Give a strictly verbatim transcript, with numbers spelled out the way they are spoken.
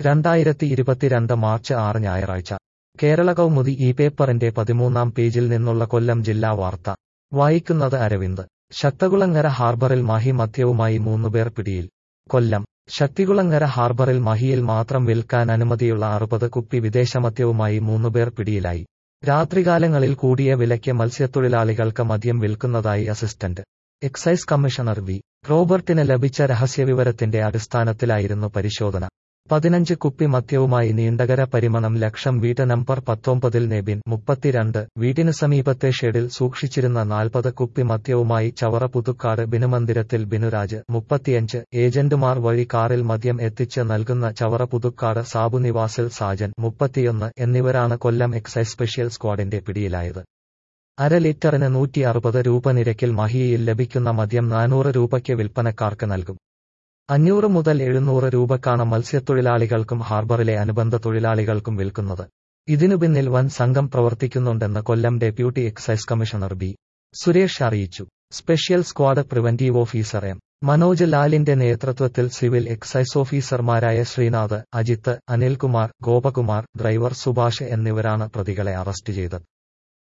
രണ്ടായിരത്തി ഇരുപത്തിരണ്ട് മാർച്ച് ആറ് ഞായറാഴ്ച കേരള കൗമുദി ഈ പേപ്പറിന്റെ പതിമൂന്നാം പേജിൽ നിന്നുള്ള കൊല്ലം ജില്ലാ വാർത്ത വായിക്കുന്നത് അരവിന്ദ്. ശക്തികുളങ്ങര ഹാർബറിൽ മഹി മദ്യവുമായി മൂന്നുപേർ പിടിയിൽ. കൊല്ലം. ശക്തികുളങ്ങര ഹാർബറിൽ മഹിയിൽ മാത്രം വിൽക്കാൻ അനുമതിയുള്ള അറുപത് കുപ്പി വിദേശമദ്യവുമായി മൂന്നുപേർ പിടിയിലായി. രാത്രികാലങ്ങളിൽ കൂടിയ വിലയ്ക്ക് മത്സ്യത്തൊഴിലാളികൾക്ക് മദ്യം വിൽക്കുന്നതായി അസിസ്റ്റന്റ് എക്സൈസ് കമ്മീഷണർ വി റോബർട്ടിന് ലഭിച്ച രഹസ്യവിവരത്തിന്റെ അടിസ്ഥാനത്തിലായിരുന്നു പരിശോധന. പതിനഞ്ച് കുപ്പി മദ്യവുമായി നീണ്ടകര പരിമണം ലക്ഷം വീട്ട് നമ്പർ പത്തൊമ്പതിൽ നെബിൻ മുപ്പത്തിരണ്ട് വീടിന് സമീപത്തെ ഷെഡിൽ സൂക്ഷിച്ചിരുന്ന നാൽപ്പത് കുപ്പി മദ്യവുമായി ചവറ പുതുക്കാട് ബിനുമന്ദിരത്തിൽ ബിനുരാജ് മുപ്പത്തിയഞ്ച് ഏജന്റുമാർ വഴി കാറിൽ മദ്യം എത്തിച്ച് നൽകുന്ന ചവറ പുതുക്കാട് സാബു നിവാസിൽ സാജൻ മുപ്പത്തിയൊന്ന് എന്നിവരാണ് കൊല്ലം എക്സൈസ് സ്പെഷ്യൽ സ്ക്വാഡിന്റെ പിടിയിലായത്. അര ലിറ്ററിന് നൂറ്റി അറുപത് രൂപ നിരക്കിൽ മഹിയിൽ ലഭിക്കുന്ന മദ്യം നാനൂറ് രൂപയ്ക്ക് വിൽപ്പനക്കാർക്ക് നൽകും. അഞ്ഞൂറ് മുതൽ എഴുന്നൂറ് രൂപക്കാണ് മത്സ്യത്തൊഴിലാളികൾക്കും ഹാർബറിലെ അനുബന്ധ തൊഴിലാളികൾക്കും വിൽക്കുന്നത്. ഇതിനു പിന്നിൽ വൻ സംഘം പ്രവർത്തിക്കുന്നുണ്ടെന്ന് Kollam deputy excise commissioner B Suresh അറിയിച്ചു. Special squad preventive officer M Manoj ലാലിന്റെ നേതൃത്വത്തിൽ സിവിൽ എക്സൈസ് ഓഫീസർമാരായ ശ്രീനാഥ്, അജിത്ത്, അനിൽകുമാർ, ഗോപകുമാർ, ഡ്രൈവർ സുഭാഷ് എന്നിവരാണ് പ്രതികളെ അറസ്റ്റ് ചെയ്തത്.